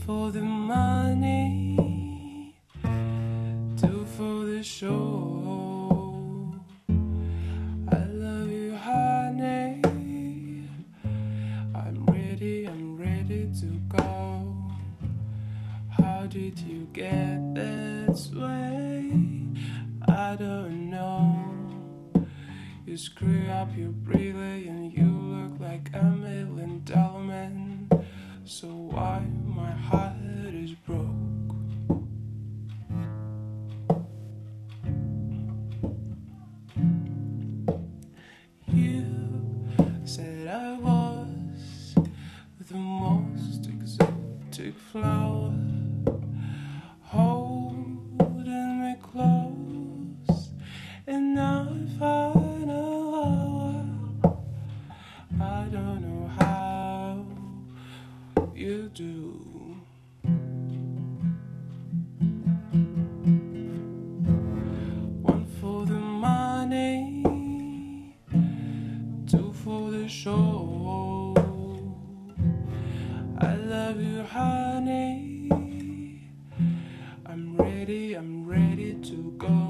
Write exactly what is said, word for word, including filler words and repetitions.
for the money, two for the show. I love you, honey. I'm ready, I'm ready to go. How did you get this way? I don't know. You screw up your breathing and you look like a million dollar man. So why my heart is broke? You said I was the most exotic flower, holding me close, and now I find out I don't know how you do. One for the money, two for the show. I love you, honey. I'm ready, I'm ready to go.